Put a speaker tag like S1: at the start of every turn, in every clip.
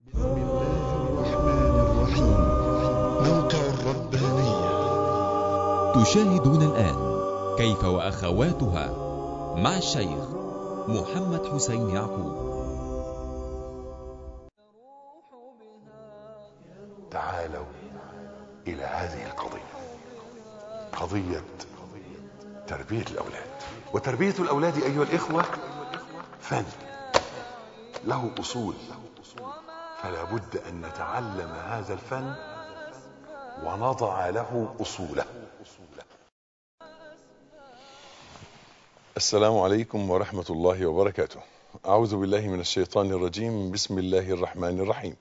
S1: بسم الله الرحمن الرحيم. موقع الربانية.
S2: تشاهدون الآن كيف وأخواتها مع الشيخ محمد حسين يعقوب.
S3: تعالوا إلى هذه القضية، قضية تربية الأولاد. وتربية الأولاد أيها الإخوة فن له أصول، فلا بد أن نتعلم هذا الفن ونضع له أصوله. السلام عليكم ورحمة الله وبركاته. أعوذ بالله من الشيطان الرجيم. بسم الله الرحمن الرحيم.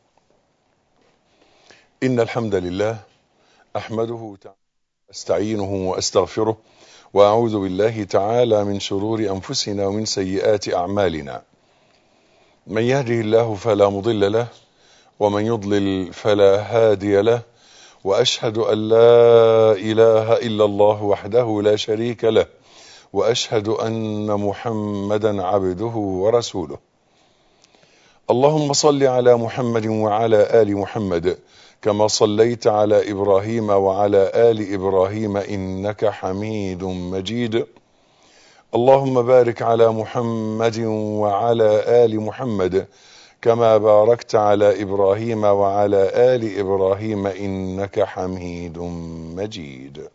S3: إن الحمد لله أحمده تعالى أستعينه وأستغفره، وأعوذ بالله تعالى من شرور أنفسنا ومن سيئات أعمالنا. من يهده الله فلا مضل له، ومن يضلل فلا هادي له، وأشهد أن لا إله إلا الله وحده لا شريك له، وأشهد أن محمدا عبده ورسوله. اللهم صل على محمد وعلى آل محمد كما صليت على إبراهيم وعلى آل إبراهيم إنك حميد مجيد. اللهم بارك على محمد وعلى آل محمد كما باركت على إبراهيم وعلى آل إبراهيم إنك حميد مجيد.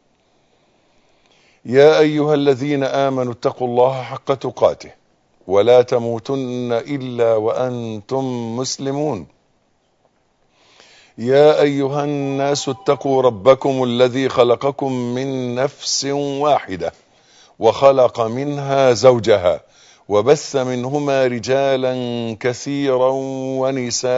S3: يا أيها الذين آمنوا اتقوا الله حق تقاته ولا تموتن إلا وأنتم مسلمون. يا أيها الناس اتقوا ربكم الذي خلقكم من نفس واحدة وخلق منها زوجها وبث منهما رجالا كثيرا ونساء،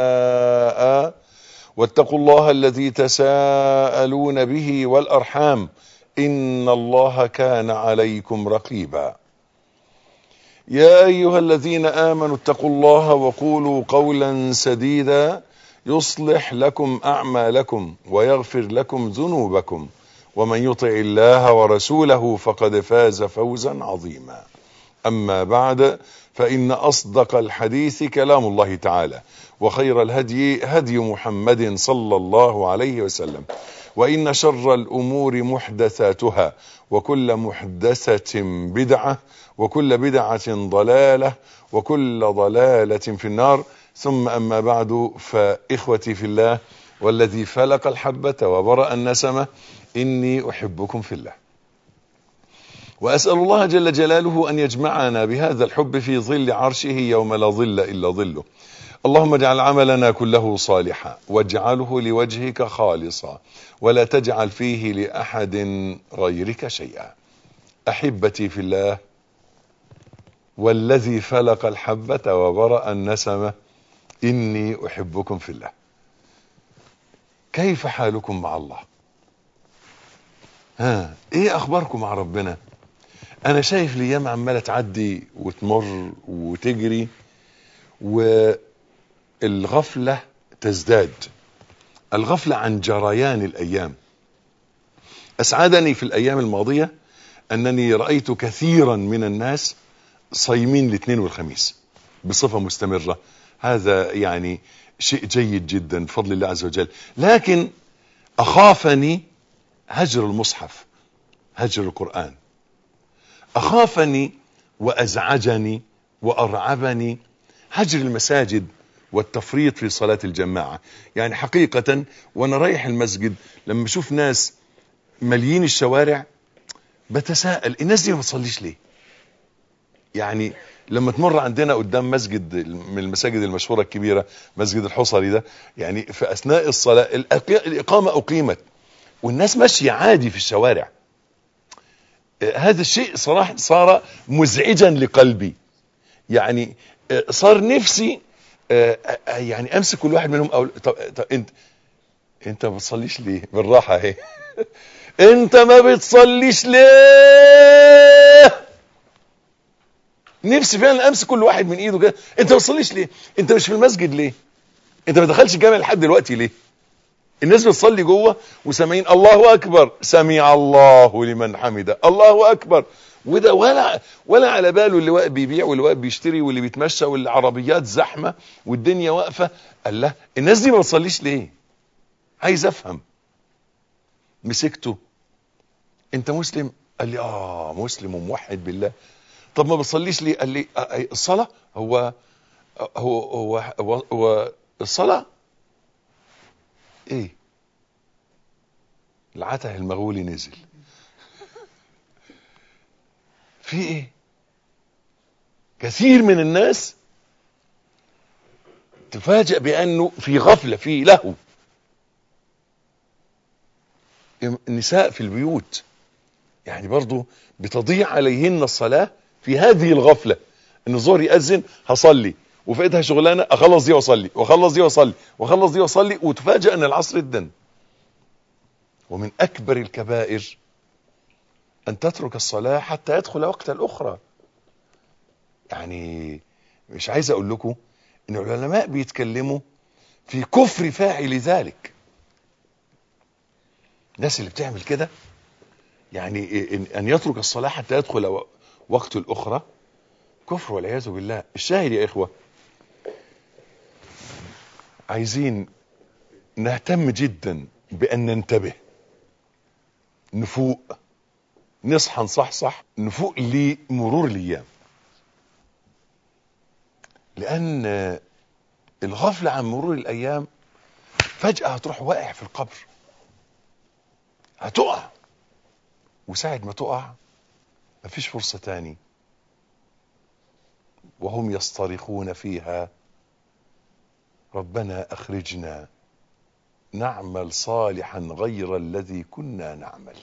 S3: واتقوا الله الذي تساءلون به والأرحام إن الله كان عليكم رقيبا. يا أيها الذين آمنوا اتقوا الله وقولوا قولا سديدا يصلح لكم أعمالكم ويغفر لكم ذنوبكم، ومن يطع الله ورسوله فقد فاز فوزا عظيما. أما بعد، فإن أصدق الحديث كلام الله تعالى، وخير الهدي هدي محمد صلى الله عليه وسلم، وإن شر الأمور محدثاتها، وكل محدثة بدعة، وكل بدعة ضلالة، وكل ضلالة في النار. ثم أما بعد، فإخوتي في الله والذي فلق الحبة وبرأ النسمة، إني أحبكم في الله، وأسأل الله جل جلاله أن يجمعنا بهذا الحب في ظل عرشه يوم لا ظل إلا ظله. اللهم اجعل عملنا كله صالحا، واجعله لوجهك خالصا، ولا تجعل فيه لأحد غيرك شيئا. أحبتي في الله والذي فلق الحبة وبرأ النسمة، إني أحبكم في الله. كيف حالكم مع الله؟ إيه أخباركم مع ربنا؟ أنا شايف الأيام عمالة تعدي وتمر وتجري، والغفلة تزداد، الغفلة عن جريان الأيام. أسعدني في الأيام الماضية أنني رأيت كثيرا من الناس صايمين الاثنين والخميس بصفة مستمرة. هذا يعني شيء جيد جدا بفضل الله عز وجل، لكن أخافني هجر المصحف، هجر القرآن. أخافني وأزعجني وأرعبني هجر المساجد والتفريط في صلاة الجماعة. يعني حقيقة وأنا رايح المسجد لما أشوف ناس مليين الشوارع بتساءل، الناس دي ما بتصليش ليه؟ يعني لما تمر عندنا قدام مسجد من المساجد المشهورة الكبيرة، مسجد الحصري ده، يعني في أثناء الصلاة الإقامة أقيمت والناس ماشية عادي في الشوارع. هذا الشيء صراحة صار مزعجا لقلبي. يعني صار نفسي يعني أمسك كل واحد منهم أقول طب انت ما بتصليش ليه؟ بالراحة اهي. انت ما بتصليش ليه؟ نفسي فعلا امسك كل واحد من ايده كده، انت ما بتصليش ليه؟ انت مش في المسجد ليه؟ انت ما دخلش الجامع لحد دلوقتي ليه؟ الناس بتصلي جوه وسامعين الله اكبر، سمع الله لمن حمده، الله اكبر، وده ولا على باله اللي واقف بيبيع واللي واقف بيشتري واللي بيتمشى والعربيات زحمة والدنيا واقفة. قال له الناس دي ما بتصليش ليه؟ عايز افهم. مسكته، انت مسلم؟ قال لي مسلم وموحد بالله. طب ما بتصليش ليه؟ قال لي الصلاة هو الصلاة ايه؟ العته المغولي نزل. في ايه؟ كثير من الناس تفاجأ بانه في غفلة، في لهو. النساء في البيوت يعني برضو بتضيع عليهن الصلاة في هذه الغفلة. ان الظهر يأذن هصلي، وفقدها شغلانة اخلص دي واصلي واخلص دي واصلي واخلص دي واصلي، وتفاجأ ان العصر ادن. ومن اكبر الكبائر ان تترك الصلاة حتى يدخل وقت الاخرى. يعني مش عايز اقول لكم ان العلماء بيتكلموا في كفر فاعل ذلك. الناس اللي بتعمل كده يعني ان يترك الصلاة حتى يدخل وقت الاخرى كفر والعياذ بالله. الشاهد يا اخوة، عايزين نهتم جدا بان ننتبه، نفوق، نصحى نصحصح، نفوق لمرور الايام. لان الغفلة عن مرور الايام فجأة هتروح واقع في القبر، هتقع، وساعة ما تقع مفيش فرصة تاني. وهم يصطرخون فيها ربنا اخرجنا نعمل صالحا غير الذي كنا نعمل.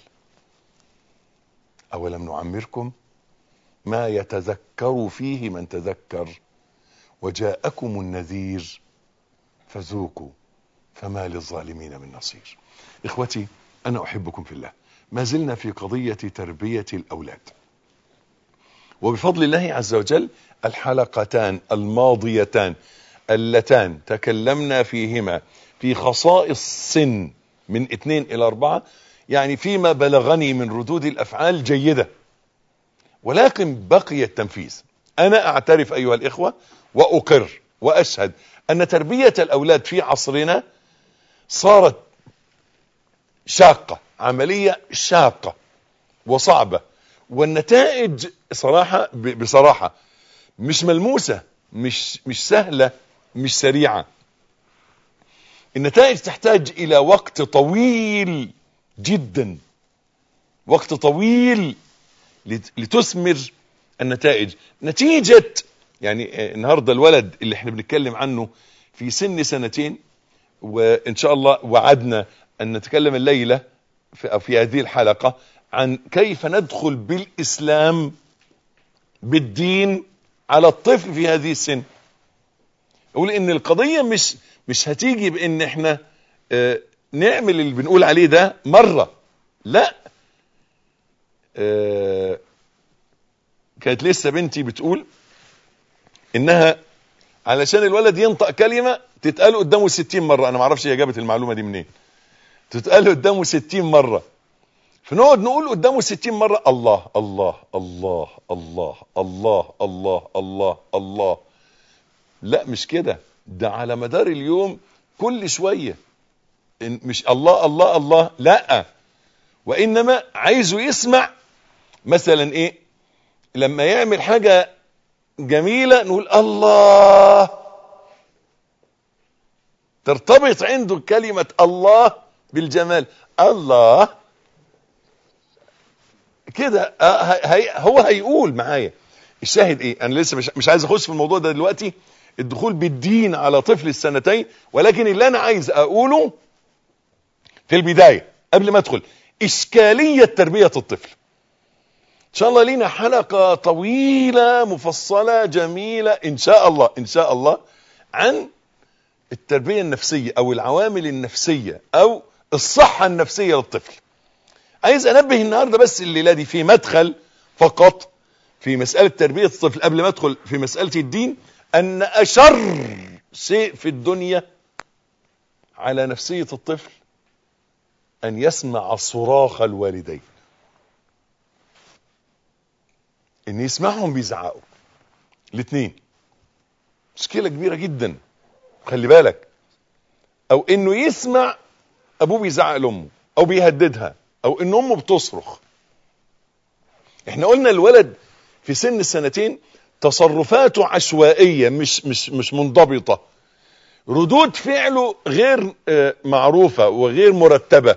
S3: اولم نعمركم ما يتذكر فيه من تذكر وجاءكم النذير فذوقوا فما للظالمين من نصير. اخوتي انا احبكم في الله. ما زلنا في قضية تربية الاولاد، وبفضل الله عز وجل الحلقتان الماضيتان اللتان تكلمنا فيهما في خصائص سن من 2 إلى 4، يعني فيما بلغني من ردود الافعال جيدة، ولكن بقي التنفيذ. انا اعترف ايها الاخوة واقر واشهد ان تربية الاولاد في عصرنا صارت شاقة، عملية شاقة وصعبة، والنتائج صراحة بصراحة مش ملموسة، مش سهلة، مش سريعة. النتائج تحتاج الى وقت طويل جدا، وقت طويل لتثمر النتائج. نتيجة يعني النهاردة الولد اللي احنا بنتكلم عنه في سن 2 وان شاء الله وعدنا ان نتكلم الليلة في هذه الحلقة عن كيف ندخل بالاسلام بالدين على الطفل في هذه السن. اقول ان القضية مش هتيجي بان احنا نعمل اللي بنقول عليه ده مرة، لا. كانت لسه بنتي بتقول انها علشان الولد ينطق كلمة تتقال قدامه 60 مرة. انا معرفش هي جابت المعلومة دي منين. تتقال قدامه 60 مرة، فنقعد نقول قدامه 60 مرة الله الله الله الله الله الله الله الله. لا مش كده، ده على مدار اليوم كل شوية، مش الله الله الله، لا. وانما عايزه يسمع مثلا ايه، لما يعمل حاجة جميلة نقول الله، ترتبط عنده كلمة الله بالجمال. الله كده هو هيقول معايا. الشاهد ايه، انا لسه مش عايز اخش في الموضوع ده دلوقتي، الدخول بالدين على طفل 2، ولكن اللي انا عايز اقوله في البداية قبل ما ادخل اشكالية تربية الطفل. ان شاء الله لينا حلقة طويلة مفصلة جميلة ان شاء الله ان شاء الله عن التربية النفسية او العوامل النفسية او الصحة النفسية للطفل. عايز انبه النهاردة بس الليلة دي في مدخل فقط في مسألة تربية الطفل قبل ما ادخل في مسألة الدين، ان اشر شيء في الدنيا على نفسية الطفل ان يسمع صراخ الوالدين. ان يسمعهم بيزعقوا الاثنين، مشكلة كبيرة جدا، خلي بالك. او انه يسمع ابوه بيزعق لامه او بيهددها، او ان امه بتصرخ. احنا قلنا الولد في سن السنتين تصرفاته عشوائية، مش منضبطة، ردود فعله غير معروفة وغير مرتبة،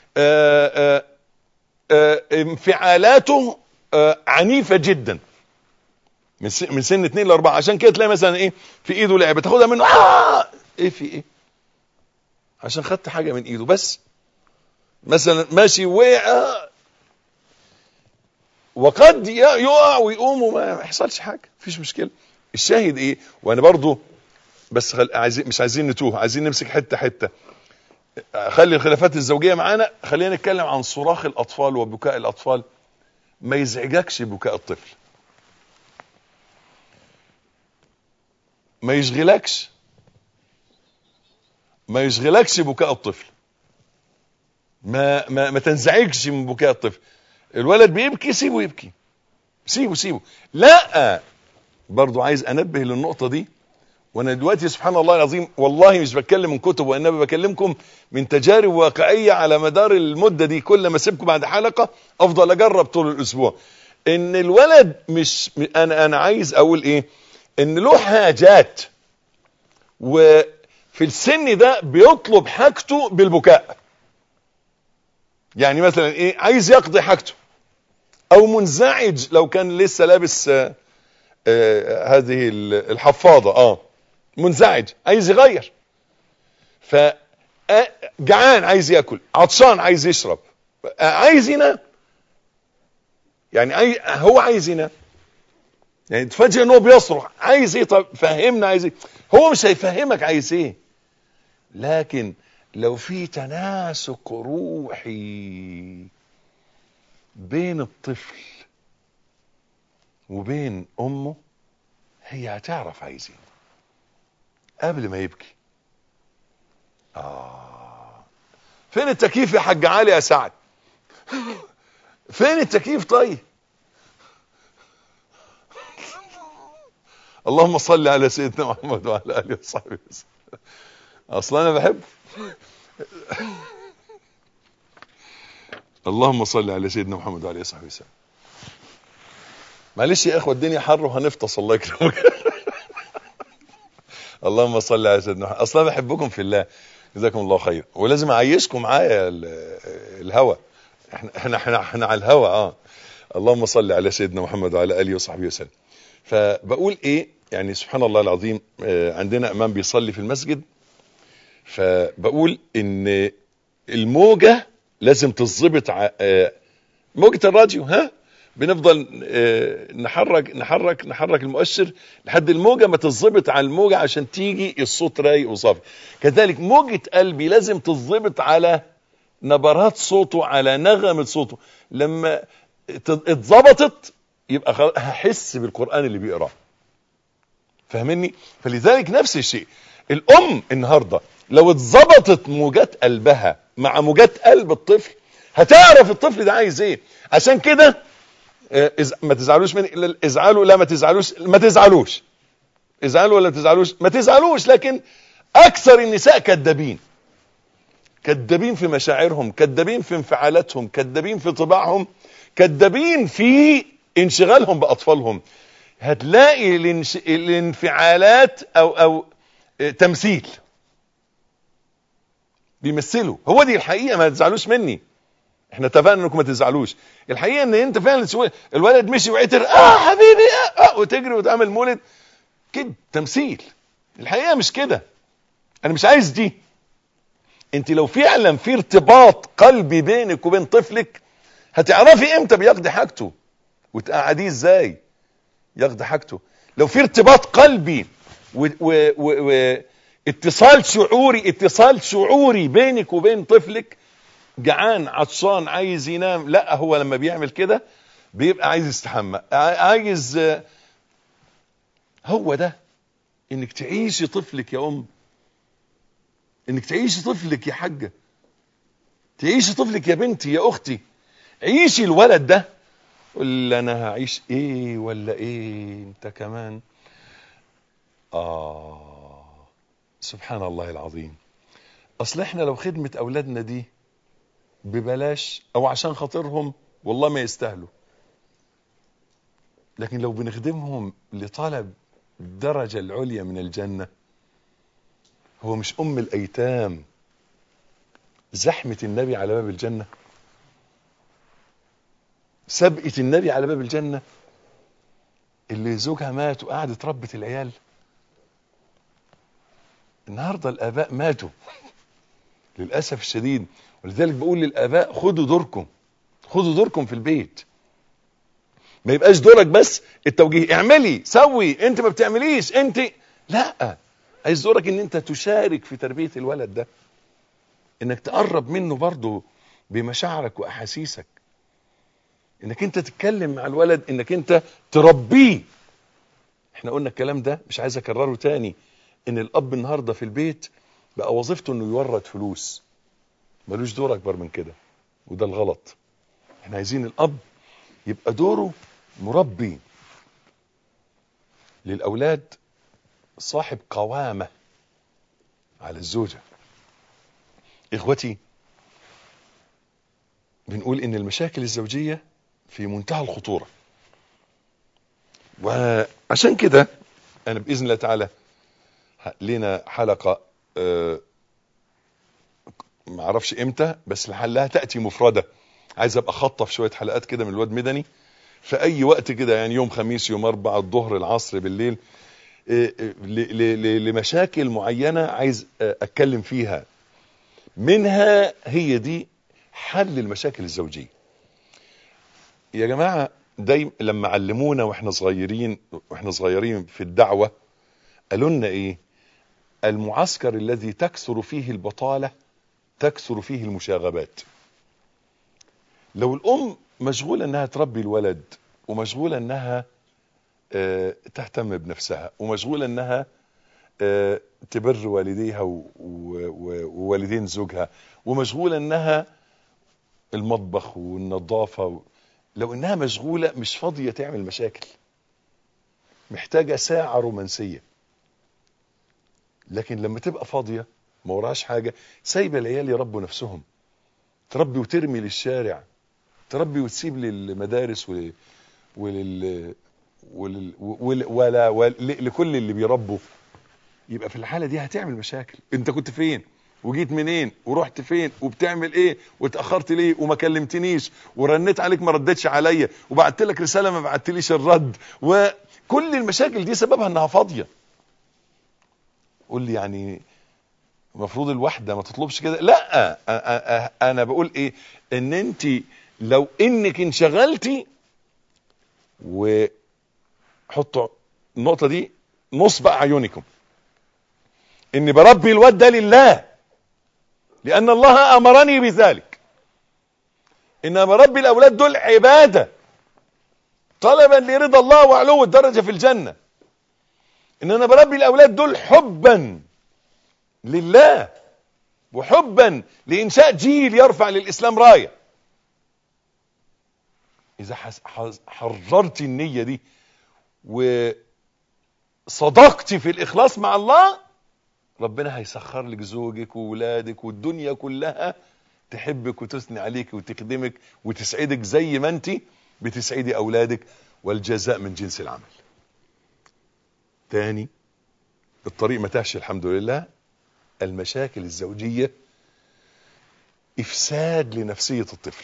S3: انفعالاته عنيفة جدا من سن 2 ل 4. عشان كده تلاقي مثلا ايه في ايده لعبة تاخدها منه ايه في ايه، عشان خدت حاجة من ايده بس. مثلا ماشي وقع، وقد يقع ويقوم وما يحصلش حاجة، مفيش مشكلة. الشاهد ايه، وانا برضو بس مش عايزين نتوه، عايزين نمسك حتة حتة. خلي الخلافات الزوجية معانا، خلينا نتكلم عن صراخ الاطفال وبكاء الاطفال. ما يزعجكش بكاء الطفل، ما يشغلكش بكاء الطفل، ما تنزعجش من بكاء الطفل. الولد بيبكي سيبه يبكي، سيبه. لا، برضو عايز انبه للنقطة دي. وانا دلوقتي سبحان الله العظيم والله مش بتكلم من كتب، وانما بكلمكم من تجارب واقعية على مدار المدة دي. كل ما اسيبكم بعد حلقة افضل اجرب طول الاسبوع. ان الولد مش انا عايز اقول ايه، ان له حاجات، وفي السن ده بيطلب حاجته بالبكاء. يعني مثلا ايه، عايز يقضي حاجته، او منزعج لو كان لسه لابس هذه الحفاضة، منزعج عايز يغير، جعان عايز ياكل، عطشان عايز يشرب، عايز ينام. يعني هو عايز ينام، يعني تفاجئ ان هو بيصرخ عايز ايه. طب فهمنا عايز ايه. هو مش هيفهمك عايز ايه، لكن لو في تناسق روحي بين الطفل وبين امه، هي هتعرف عايز ايه قبل ما يبكي. فين التكييف يا حاج علي يا سعد؟ فين التكييف؟ طيب اللهم صل على سيدنا محمد وعلى اله وصحبه وسلم. اصلا انا بحب. اللهم صل على سيدنا محمد وعلى اله وصحبه وسلم. معلش يا اخوه الدنيا حر وهنفطس، الله يكرمك. اللهم صل على سيدنا محمد. اصلا بحبكم في الله، جزاكم الله خير. ولازم اعيشكم معايا الهوى، احنا على الهوى. اللهم صل على سيدنا محمد وعلى اله وصحبه وسلم. فبقول ايه، يعني سبحان الله العظيم، عندنا امام بيصلي في المسجد، فبقول ان الموجة لازم تظبط موجة الراديو. بنفضل نحرك المؤشر لحد الموجة ما تظبط على الموجة عشان تيجي الصوت رايق وصافي. كذلك موجة قلبي لازم تظبط على نبرات صوته، على نغمة صوته. لما اتظبطت يبقى هحس بالقرآن اللي بيقراه، فاهمني؟ فلذلك نفس الشيء الام النهاردة لو اتظبطت موجات قلبها مع موجات قلب الطفل، هتعرف الطفل ده عايز ايه. عشان كده ما تزعلوش مني، ازعلوا لا ما تزعلوش، ازعلوا ولا ما تزعلوش. لكن اكثر النساء كذابين في مشاعرهم، كذابين في انفعالاتهم، كذابين في طباعهم، كذابين في انشغالهم باطفالهم. هتلاقي الانفعالات او تمثيل، بيمثلوا. هو دي الحقيقة، ما تزعلوش مني، احنا اتفقنا انكم ما تزعلوش. الحقيقة ان انت فعلا الولد مشي وعتر حبيبي وتجري وتعمل مولد كده، تمثيل. الحقيقة مش كده، انا مش عايز دي. انت لو فعلا في ارتباط قلبي بينك وبين طفلك، هتعرفي امتى بيقضي حاجته وتقعديه ازاي يقضي حاجته. لو في ارتباط قلبي اتصال شعوري بينك وبين طفلك، جعان عطشان عايز ينام، لا هو لما بيعمل كده بيبقى عايز يستحمى، عايز. هو ده انك تعيشي طفلك يا ام، انك تعيشي طفلك يا حاجة، تعيشي طفلك يا بنتي يا اختي. عيشي الولد ده قل انا هعيش ايه ولا ايه انت كمان. سبحان الله العظيم. اصل احنا لو خدمة اولادنا دي ببلاش او عشان خاطرهم والله ما يستاهلوا، لكن لو بنخدمهم لطلب الدرجة العليا من الجنة، هو مش الايتام زحمة النبي على باب الجنة؟ سبقة النبي على باب الجنة اللي زوجها مات وقعدت ربة العيال. النهاردة الآباء ماتوا للأسف الشديد، ولذلك بقول للآباء خدوا دوركم في البيت. ما يبقاش دورك بس التوجيه، اعملي سوي، انت ما بتعمليش انت، لا، عايز دورك ان انت تشارك في تربية الولد ده، انك تقرب منه برضه بمشاعرك واحاسيسك، انك انت تتكلم مع الولد، انك انت تربيه. احنا قلنا الكلام ده مش عايز اكرره تاني، ان الاب النهاردة في البيت بقى وظيفته انه يورد فلوس، ملوش دور اكبر من كده، وده الغلط. احنا عايزين الاب يبقى دوره مربي للاولاد، صاحب قوامة على الزوجة. اخوتي، بنقول ان المشاكل الزوجية في منتهى الخطورة، وعشان كده انا باذن الله تعالى لنا حلقة معرفش امتى، بس لعلها تأتي مفردة. عايز ابقى خطف شوية حلقات كده من الواد مدني في اي وقت كده، يعني يوم خميس، يوم اربعة، الظهر، العصر، بالليل، لمشاكل معينة عايز اتكلم فيها، منها هي دي حل المشاكل الزوجية. يا جماعة دايما لما علمونا واحنا صغيرين في الدعوة، قالوا لنا ايه؟ المعسكر الذي تكثر فيه البطالة تكثر فيه المشاغبات. لو الام مشغولة انها تربي الولد، ومشغولة انها تهتم بنفسها، ومشغولة انها تبر والديها ووالدين زوجها، ومشغولة انها المطبخ والنظافة، لو انها مشغولة مش فاضية تعمل مشاكل، محتاجة ساعة رومانسية. لكن لما تبقى فاضية ما وراش حاجة، سايبة العيال يربوا نفسهم، تربي وترمي للشارع، تربي وتسيب للمدارس لكل اللي بيربوا، يبقى في الحالة دي هتعمل مشاكل. انت كنت فين وجيت منين ورحت فين وبتعمل ايه واتأخرت ليه وما كلمتنيش ورنيت عليك ما ردتش عليا وبعت لك رسالة ما بعتليش الرد، وكل المشاكل دي سببها انها فاضية. قول لي يعني المفروض الواحدة ما تطلبش كده؟ لا، انا بقول ايه، ان انت لو انك انشغلتي، وحطوا النقطة دي نصب اعينكم، اني بربي الواد ده لله لان الله امرني بذلك، ان بربي الاولاد دول عبادة طلبا لرضا الله وعلو الدرجة في الجنة، ان انا بربي الاولاد دول حبا لله وحبا لانشاء جيل يرفع للاسلام راية. اذا حررت النية دي وصدقتي في الاخلاص مع الله، ربنا هيسخر لك زوجك وولادك والدنيا كلها تحبك وتثني عليك وتخدمك وتسعدك زي ما انت بتسعدي اولادك، والجزاء من جنس العمل. تاني، الطريق ما تهش الحمد لله. المشاكل الزوجية افساد لنفسية الطفل،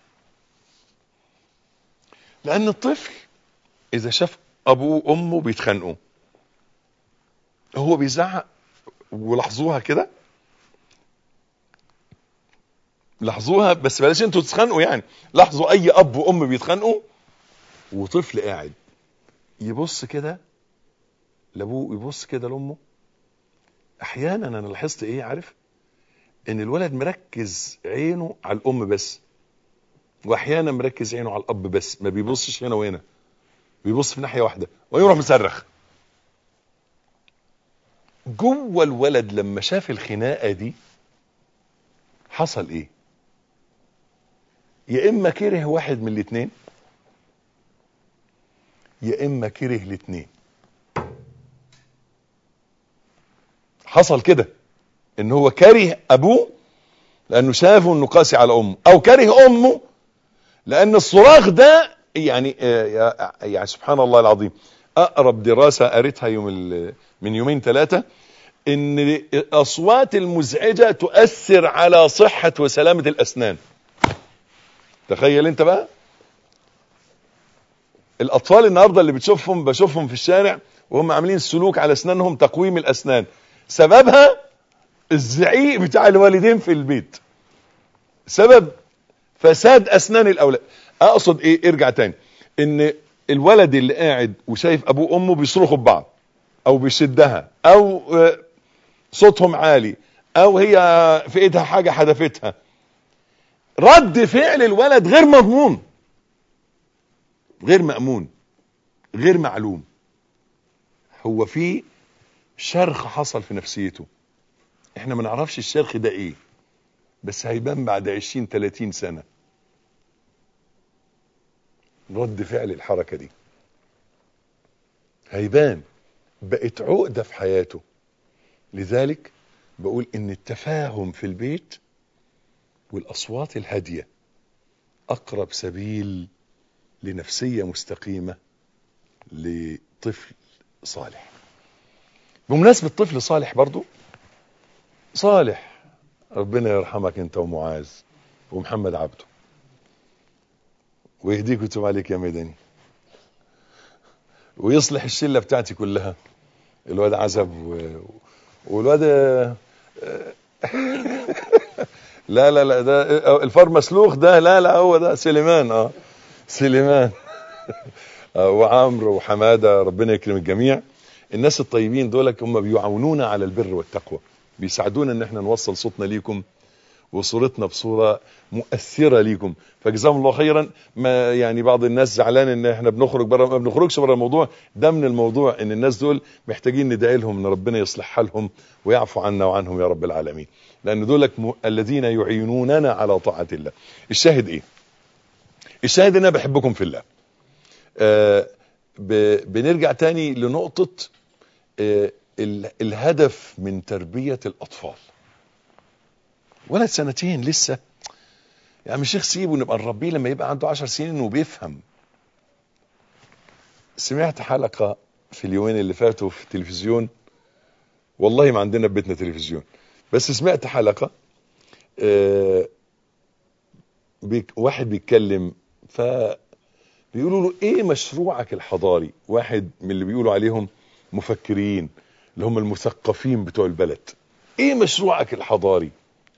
S3: لان الطفل اذا شاف ابوه وامه بيتخانقوا هو بيزعق. ولاحظوها كده، لاحظوها، بس بلاش انتوا تتخانقوا، يعني لاحظوا اي اب وام بيتخانقوا وطفل قاعد يبص كده لابوه يبص كده لامه. احيانا انا لاحظت ايه، عارف، ان الولد مركز عينه على الام بس، واحيانا مركز عينه على الاب بس، ما بيبصش هنا وهنا، بيبص في ناحية واحدة ويروح مصرخ. جوه الولد لما شاف الخناقة دي حصل ايه؟ يا اما كره واحد من الاتنين يا اما كره الاتنين. حصل كده ان هو كره ابوه لانه شافه انه قاسي على امه، او كره امه لان الصراخ ده يعني سبحان الله العظيم. اقرب دراسة قريتها من يومين ثلاثة ان الاصوات المزعجة تؤثر على صحة وسلامة الاسنان. تخيل انت بقى الاطفال النهاردة اللي بشوفهم في الشارع وهم عاملين سلوك على اسنانهم، تقويم الاسنان، سببها الزعيق بتاع الوالدين في البيت، سبب فساد اسنان الاولاد. اقصد ايه؟ ارجع تاني، ان الولد اللي قاعد وشايف ابوه وامه بيصرخوا ببعض او بيشدها او صوتهم عالي او هي في ايدها حاجة حدفتها، رد فعل الولد غير مضمون، غير مأمون، غير معلوم. هو في شرخ حصل في نفسيته، احنا ما نعرفش الشرخ ده ايه، بس هيبان بعد 20-30 سنة رد فعل الحركة دي، هيبان بقت عقدة في حياته. لذلك بقول ان التفاهم في البيت والاصوات الهادية اقرب سبيل لنفسية مستقيمة لطفل صالح. بمناسبة طفل صالح برضو، صالح ربنا يرحمك انت ومعاذ ومحمد عبده ويهديك ويتوب عليك يا ميداني، ويصلح الشلة بتاعتي كلها، الواد عزب والواد لا ده الفار مسلوخ ده، لا هو ده سليمان، سليمان وعمرو وحمادة، ربنا يكرم الجميع. الناس الطيبين دولك هم بيعاونونا على البر والتقوى، بيساعدونا ان احنا نوصل صوتنا ليكم وصورتنا بصورة مؤثرة ليكم، فجزاهم الله خيرا. ما يعني بعض الناس زعلان ان احنا بنخرج بره، ما بنخرجش بره الموضوع ده، من الموضوع ان الناس دول محتاجين ندعي لهم ان ربنا يصلح حالهم ويعفو عنا وعنهم يا رب العالمين، لان دولك الذين يعينوننا على طاعة الله. الشاهد ايه؟ الشاهد ان انا بحبكم في الله. بنرجع تاني لنقطة الهدف من تربية الأطفال. ولد 2 سنين لسه، يعني الشيخ سيبه نبقى نربيه لما يبقى عنده 10 سنين وبيفهم. سمعت حلقة في اليومين اللي فاتوا في التلفزيون، والله ما عندنا ببيتنا تلفزيون، بس سمعت حلقة واحد بيتكلم، فبيقولوا له ايه مشروعك الحضاري؟ واحد من اللي بيقولوا عليهم مفكرين اللي هم المثقفين بتوع البلد، ايه مشروعك الحضاري؟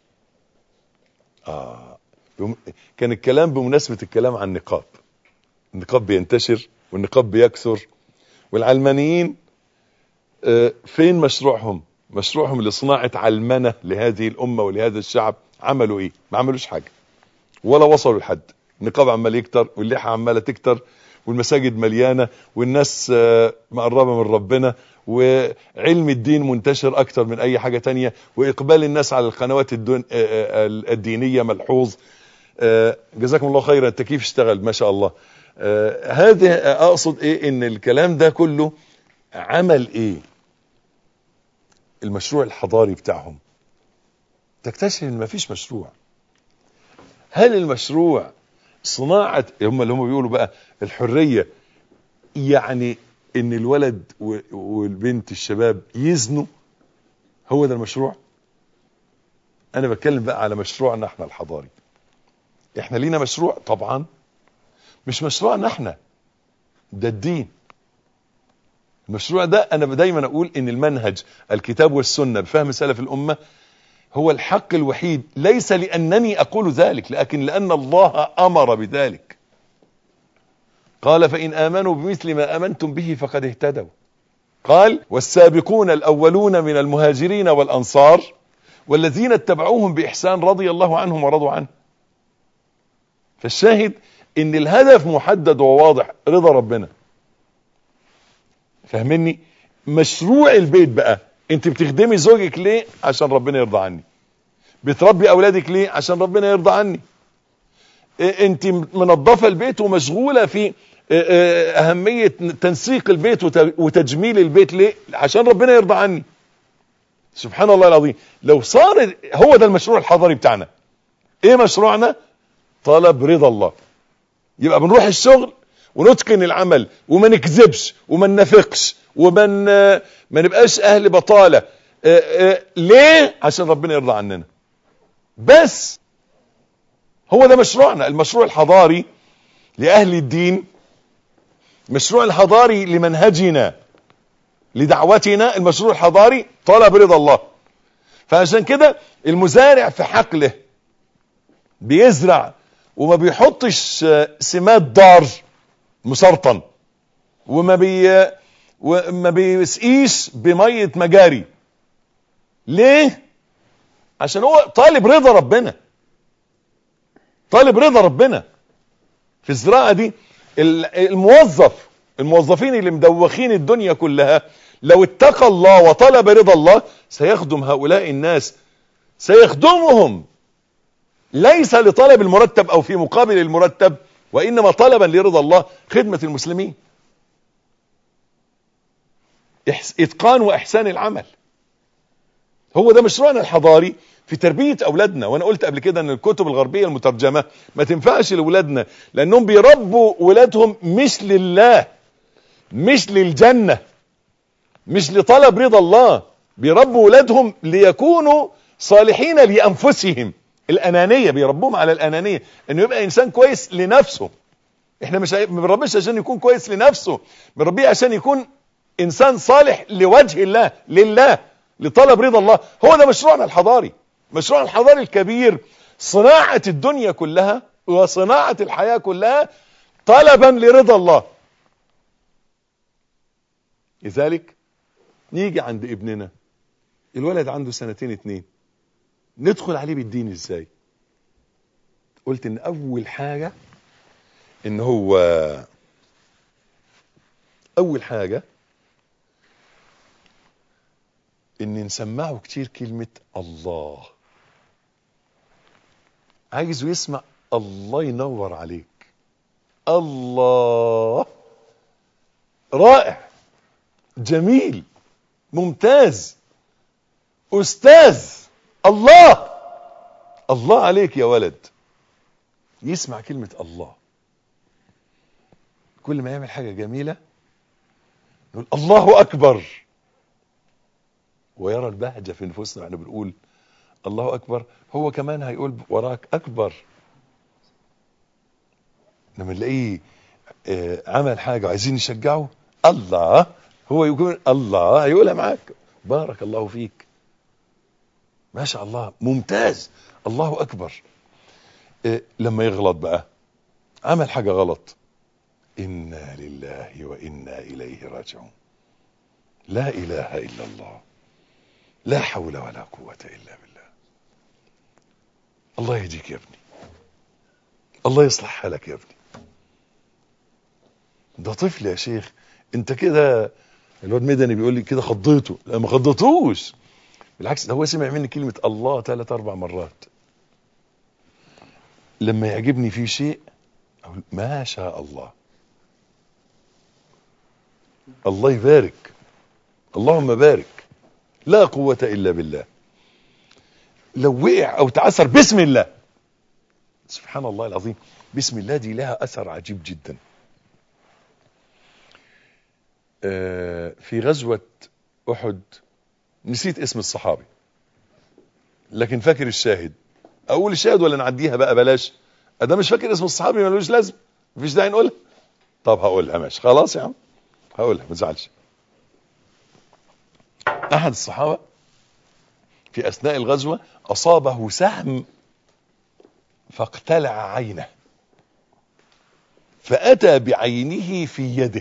S3: كان الكلام بمناسبة الكلام عن النقاب بينتشر والنقاب بيكثر، والعلمانيين فين مشروعهم؟ مشروعهم لصناعة علمنة لهذه الأمة ولهذا الشعب. عملوا ايه؟ ما عملوش حاجة ولا وصلوا لحد. النقاب عمال يكتر واللحى عمالة تكتر والمساجد مليانة والناس مقربة من ربنا وعلم الدين منتشر اكتر من اي حاجة تانية، واقبال الناس على القنوات الدينية ملحوظ. جزاكم الله خيرا، التكييف اشتغل ما شاء الله. هذه اقصد ايه؟ ان الكلام ده كله عمل ايه؟ المشروع الحضاري بتاعهم. تكتشف ان مفيش مشروع. هل المشروع صناعة اللي هم بيقولوا بقى الحرية، يعني ان الولد والبنت الشباب يزنوا، هو ده المشروع؟ انا بتكلم بقى على مشروعنا احنا الحضاري. احنا لينا مشروع طبعا، مش مشروعنا احنا، ده الدين. المشروع ده انا دايما اقول ان المنهج الكتاب والسنة بفهم سلف الامة هو الحق الوحيد، ليس لانني اقول ذلك، لكن لان الله امر بذلك. قال فإن آمنوا بمثل ما آمنتم به فقد اهتدوا. قال والسابقون الأولون من المهاجرين والأنصار والذين اتبعوهم بإحسان رضي الله عنهم ورضوا عنه. فالشاهد ان الهدف محدد وواضح، رضا ربنا. فاهمني؟ مشروع البيت بقى، انت بتخدمي زوجك ليه؟ عشان ربنا يرضى عني. بتربي اولادك ليه؟ عشان ربنا يرضى عني. انت منظفه البيت ومشغوله في اهمية تنسيق البيت وتجميل البيت. ليه؟ عشان ربنا يرضى عني. سبحان الله العظيم. لو صار هو ده المشروع الحضاري بتاعنا. ايه مشروعنا؟ طلب رضا الله. يبقى بنروح الشغل ونتقن العمل وما نكذبش وما ننافقش ما نبقاش اهل بطالة. ليه؟ عشان ربنا يرضى عننا. بس هو ده مشروعنا. المشروع الحضاري لأهل الدين، مشروع الحضاري لمنهجنا لدعوتنا، المشروع الحضاري طلب رضا الله. فعشان كده المزارع في حقله بيزرع وما بيحطش سماد ضار مسرطن، وما بيسقيش بمية مجاري. ليه؟ عشان هو طالب رضا ربنا. طالب رضا ربنا. في الزراعة دي الموظفين اللي مدوخين الدنيا كلها لو اتقى الله وطلب رضا الله سيخدم هؤلاء الناس، سيخدمهم ليس لطلب المرتب او في مقابل المرتب، وانما طلبا لرضا الله، خدمة المسلمين، اتقان واحسان العمل. هو ده مشروعنا الحضاري في تربية اولادنا. وانا قلت قبل كده ان الكتب الغربية المترجمة ما تنفعش لاولادنا، لانهم بيربوا ولادهم مش لله، مش للجنة، مش لطلب رضا الله. بيربوا ولادهم ليكونوا صالحين لانفسهم. الانانية بيربوهم على الانانية، انه يبقى انسان كويس لنفسه. احنا مش بنربيش عشان يكون كويس لنفسه، بنربيه عشان يكون انسان صالح لوجه الله، لله، لطلب رضا الله. هو ده مشروعنا الحضاري. مشروعنا الحضاري الكبير صناعة الدنيا كلها وصناعة الحياة كلها طلبا لرضا الله. لذلك نيجي عند ابننا، الولد عنده 2 ندخل عليه بالدين ازاي؟ قلت ان اول حاجة ان نسمعه كتير كلمة الله. عايزه يسمع الله ينور عليك، الله، رائع، جميل، ممتاز، استاذ، الله، الله عليك يا ولد. يسمع كلمة الله. كل ما يعمل حاجة جميلة نقول الله اكبر، ويرى البهجة في نفوسنا واحنا بنقول الله اكبر. هو كمان هيقول وراك اكبر. لما نلاقيه عمل حاجة وعايزين نشجعه، الله، هو يقول الله، هيقولها معاك، بارك الله فيك، ما شاء الله، ممتاز، الله اكبر. لما يغلط بقى، عمل حاجة غلط، إنا لله وإنا إليه راجعون، لا إله إلا الله، لا حول ولا قوة إلا بالله. الله يهديك يا ابني، الله يصلح حالك يا ابني. ده طفل يا شيخ، انت كده. الواد مدني بيقول لي كده خضيته. لا ما خضيتوش، بالعكس، ده هو سمع مني كلمة الله 3-4 مرات. لما يعجبني فيه شيء أقول ما شاء الله، الله يبارك، اللهم بارك، لا قوة إلا بالله. لو وقع أو تعثر، بسم الله. سبحان الله العظيم، بسم الله دي لها أثر عجيب جدا. في غزوة أحد نسيت اسم الصحابي، لكن فاكر الشاهد. أقول الشاهد ولا نعديها بقى؟ بلاش، ده مش فاكر اسم الصحابي ملوش لازم، مفيش داعي نقولها. طب هقولها، ماشي، خلاص يا عم هقولها، ما تزعلش. أحد الصحابة في أثناء الغزوة أصابه سهم فاقتلع عينه، فأتى بعينه في يده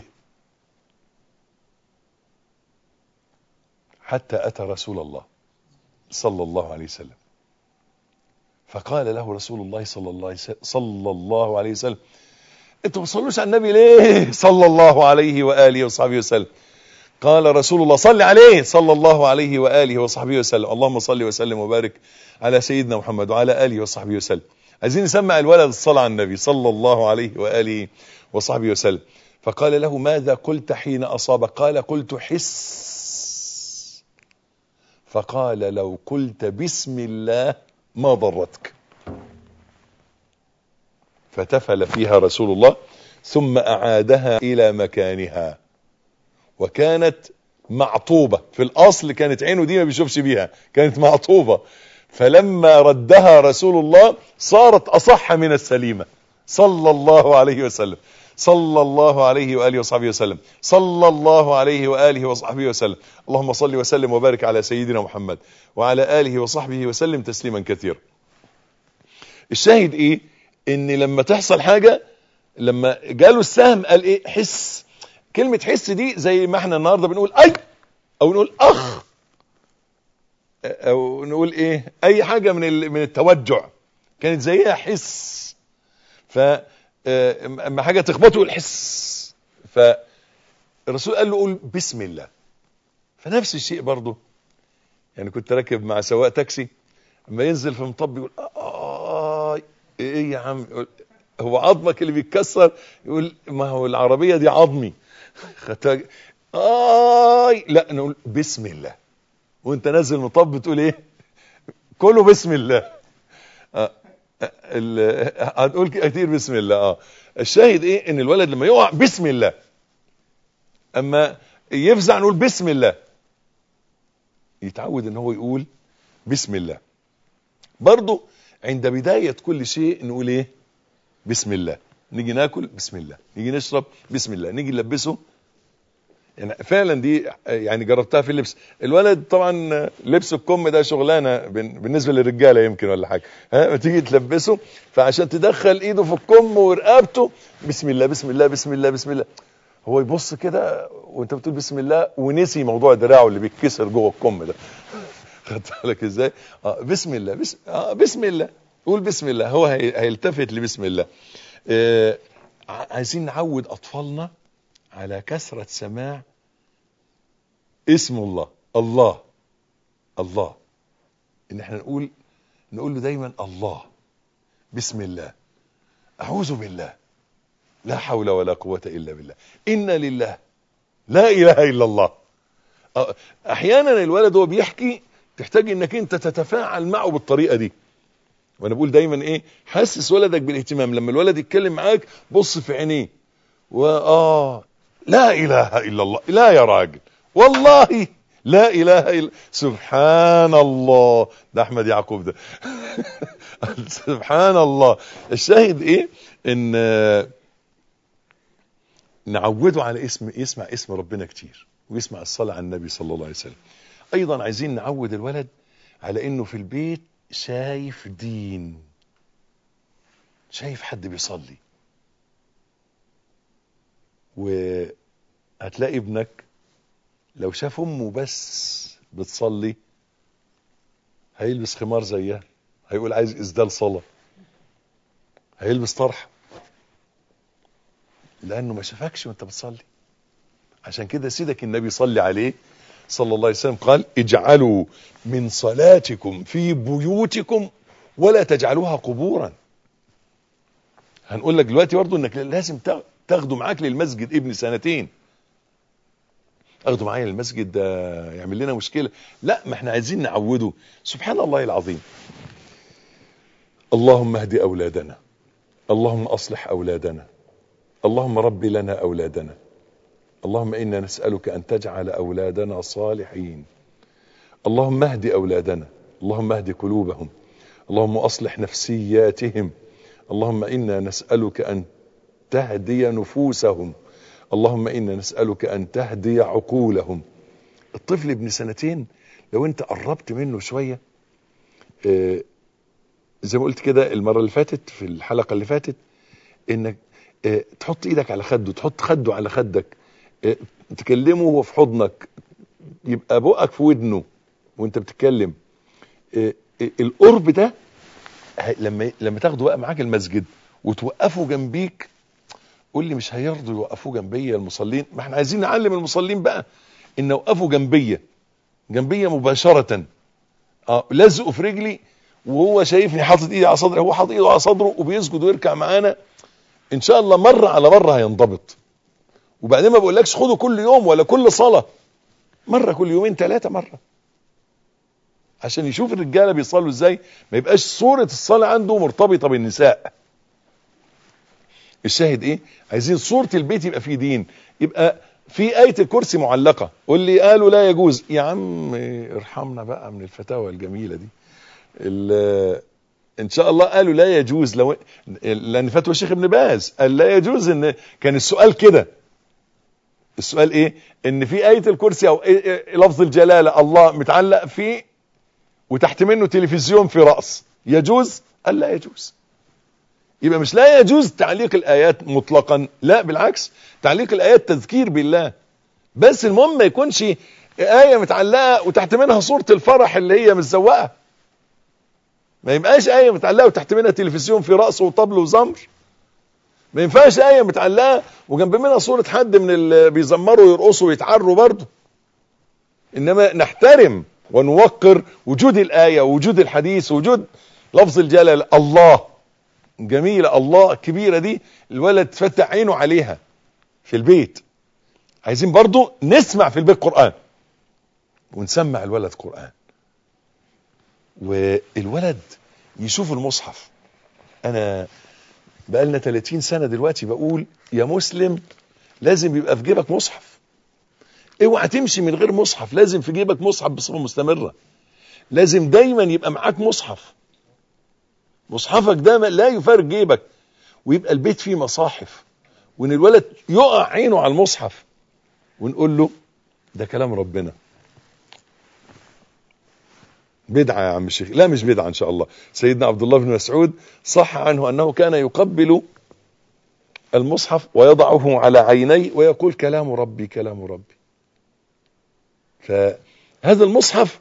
S3: حتى أتى رسول الله صلى الله عليه وسلم، فقال له رسول الله صلى الله عليه وسلم: انتوا ما تصلوش على النبي ليه صلى الله عليه وآله وصحبه وسلم؟ قال رسول الله: صل عليه صلى الله عليه وآله وصحبه وسلم، اللهم صل وسلم وبارك على سيدنا محمد وعلى آله وصحبه وسلم. عايزين نسمع الولد الصلاة على النبي صلى الله عليه وآله وصحبه وسلم. فقال له ماذا قلت حين أصابك؟ قال قلت حس. فقال لو قلت بسم الله ما ضرتك. فتفل فيها رسول الله ثم أعادها إلى مكانها، وكانت معطوبة. في الأصل كانت عينه دي ما بيشوفش بيها، كانت معطوبة. فلما ردها رسول الله صارت أصح من السليمة صلى الله عليه وسلم، صلى الله عليه وآله وصحبه وسلم، صلى الله عليه وآله وصحبه وسلم. اللهم صل وسلم وبارك على سيدنا محمد وعلى آله وصحبه وسلم تسليما كثيرا. الشاهد ايه؟ ان لما تحصل حاجة، لما جاله السهم قال ايه؟ حس. كلمة حس دي زي ما احنا النهاردة بنقول اي، او نقول اخ، او نقول ايه، اي حاجة من التوجع كانت زيها حس. اما حاجة تخبطه يقول حس. فالرسول قال له قول بسم الله. فنفس الشيء برضه، يعني كنت راكب مع سواق تاكسي، اما ينزل في مطب يقول ايه يا عم، هو عظمك اللي بيتكسر؟ يقول ما هو العربية دي عظمي. لا، نقول بسم الله. وانت نازل مطب تقول ايه؟ كله بسم الله. هتقول كتير بسم الله. الشاهد ايه؟ ان الولد لما يقع بسم الله، اما يفزع نقول بسم الله. يتعود ان هو يقول بسم الله. برضو عند بداية كل شيء نقول ايه؟ بسم الله. نيجي ناكل بسم الله، نيجي نشرب بسم الله، نيجي نلبسه. يعني فعلا دي يعني جربتها في اللبس. الولد طبعا لبس الكم ده شغلانه بالنسبه للرجاله يمكن ولا حاجه، ما تيجي تلبسه، فعشان تدخل ايده في الكم ورقبته بسم الله بسم الله بسم الله بسم الله، هو يبص كده وانت بتقول بسم الله ونسي موضوع دراعه اللي بيتكسر جوه الكم ده. خدت بالك ازاي؟ بسم الله بسم الله، قول بسم الله، هو هيلتفت لبسم الله. عايزين نعود اطفالنا على كثرة سماع اسم الله. الله الله، ان احنا نقول له دايما الله، بسم الله، اعوذ بالله، لا حول ولا قوة الا بالله، ان لله، لا اله الا الله. احيانا الولد وهو بيحكي تحتاج انك انت تتفاعل معه بالطريقة دي. وانا بقول دايما ايه؟ حسس ولدك بالاهتمام. لما الولد يتكلم معاك بص في عينيه، لا اله الا الله، لا يا راجل والله لا اله الا، سبحان الله، ده احمد يعقوب ده. سبحان الله. الشاهد ايه؟ ان نعوده على يسمع اسم ربنا كتير، ويسمع الصلاة على النبي صلى الله عليه وسلم. ايضا عايزين نعود الولد على انه في البيت شايف دين، شايف حد بيصلي. وهتلاقي ابنك لو شاف امه بس بتصلي هيلبس خمار زيها، هيقول عايز اسدال صلاة، هيلبس طرح، لانه ما شافكش وانت بتصلي. عشان كده سيدك النبي صلى عليه صلى الله عليه وسلم قال اجعلوا من صلاتكم في بيوتكم ولا تجعلوها قبورا. هنقول لك دلوقتي برضه انك لازم تاخده معاك للمسجد. ابن 2 سنين اخده معايا للمسجد ده يعمل لنا مشكلة؟ لا، ما احنا عايزين نعوده. سبحان الله العظيم. اللهم اهد اولادنا، اللهم اصلح اولادنا، اللهم رب لنا اولادنا، اللهم انا نسألك ان تجعل اولادنا صالحين. اللهم اهد اولادنا، اللهم اهد قلوبهم، اللهم اصلح نفسياتهم، اللهم انا نسألك ان تهدي نفوسهم، اللهم انا نسألك ان تهدي عقولهم. الطفل ابن 2 سنين لو انت قربت منه شوية، زي ما قلت كده المرة اللي فاتت في الحلقة اللي فاتت، انك تحط ايدك على خده، تحط خده على خدك، تكلمه وهو في حضنك، يبقى بقك في ودنه وانت بتتكلم. القرب ده لما تاخده بقى معاك المسجد وتوقفه جنبيك، قول لي مش هيرضوا يوقفوه جنبيا المصلين؟ ما احنا عايزين نعلم المصلين بقى ان وقفوا جنبيا مباشرة، لزقوا في رجلي وهو شايفني حاطط ايدي على صدري، هو حاطط ايده على صدره وبيسجد ويركع معانا، ان شاء الله مرة على مرة هينضبط. وبعدين ما بقولكش خده كل يوم ولا كل صلاة، مرة كل يومين 3 مرة، عشان يشوف الرجالة بيصلوا ازاي، ما يبقاش صورة الصلاة عنده مرتبطة بالنساء. الشاهد ايه؟ عايزين صورة البيت يبقى فيه دين، يبقى في آية الكرسي معلقة. واللي قالوا لا يجوز، يا عم ارحمنا بقى من الفتاوى الجميلة دي. ان شاء الله قالوا لا يجوز، لان فتوى الشيخ ابن باز قال لا يجوز. ان كان السؤال كده، السؤال ايه؟ ان في آية الكرسي او لفظ الجلالة الله متعلق فيه وتحت منه تلفزيون في رأس، يجوز؟ قال لا يجوز. يبقى مش لا يجوز تعليق الآيات مطلقا، لا بالعكس، تعليق الآيات تذكير بالله، بس المهم ما يكونش آية متعلقة وتحت منها صورة الفرح اللي هي متزوقة، ما يبقاش آية متعلقة وتحت منها تلفزيون في رأسه وطبل وزمر، ما ينفعش آية متعلقة وجنب منها صورة حد من اللي بيزمروا ويرقصوا ويتعروا برضه. إنما نحترم ونوقر وجود الآية ووجود الحديث ووجود لفظ الجلال. الله جميلة، الله كبيرة، دي الولد تفتح عينه عليها في البيت. عايزين برضو نسمع في البيت قرآن ونسمع الولد قرآن، والولد يشوف المصحف. انا بقالنا 30 سنة دلوقتي بقول يا مسلم لازم يبقى في جيبك مصحف، اوعى تمشي من غير مصحف، لازم في جيبك مصحف بصفة مستمرة، لازم دايما يبقى معاك مصحف، مصحفك ده لا يفارق جيبك، ويبقى البيت فيه مصاحف، وان الولد يقع عينه على المصحف ونقول له ده كلام ربنا. بدعة يا عم الشيخ؟ لا مش بدعة ان شاء الله. سيدنا عبد الله بن مسعود صح عنه انه كان يقبل المصحف ويضعه على عينيه ويقول كلام ربي كلام ربي. فهذا المصحف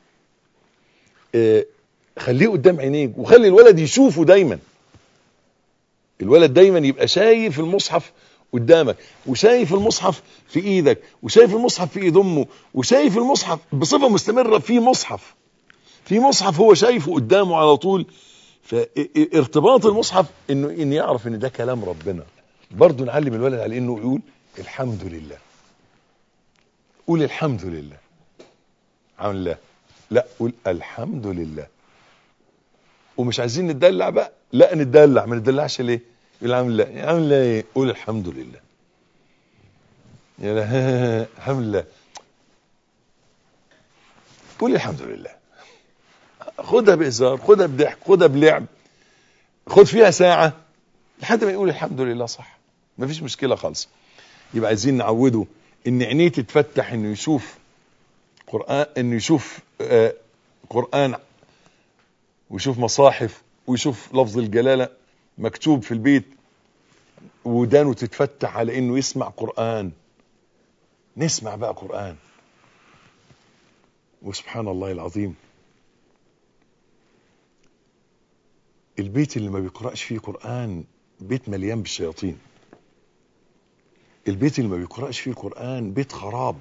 S3: خليه قدام عينيك، وخلي الولد يشوفه دايما، الولد دايما يبقى شايف المصحف قدامك، وشايف المصحف في ايدك، وشايف المصحف في ايد امه، وشايف المصحف بصفة مستمرة في مصحف هو شايفه قدامه على طول. فارتباط المصحف انه يعرف ان ده كلام ربنا. برضه نعلم الولد على انه يقول الحمد لله، قول الحمد لله عن الله، لا قول الحمد لله. ومش عايزين نتدلع بقى، لا نتدلع، ما نتدلعش ليه؟ يقول الحمد لله، يا عم ايه؟ قول الحمد لله، يا الحمد لله، قول الحمد لله. خدها بهزار، خدها بضحك، خدها بلعب، خد فيها ساعة لحد ما يقول الحمد لله صح، مفيش مشكلة خالص. يبقى عايزين نعوده ان عينيه تتفتح، انه يشوف قرآن، انه يشوف قرآن، ويشوف مصاحف، ويشوف لفظ الجلالة مكتوب في البيت، ودانه تتفتح على انه يسمع قرآن. نسمع بقى قرآن. وسبحان الله العظيم، البيت اللي ما بيقرأش فيه قرآن بيت مليان بالشياطين. البيت اللي ما بيقرأش فيه قرآن بيت خراب.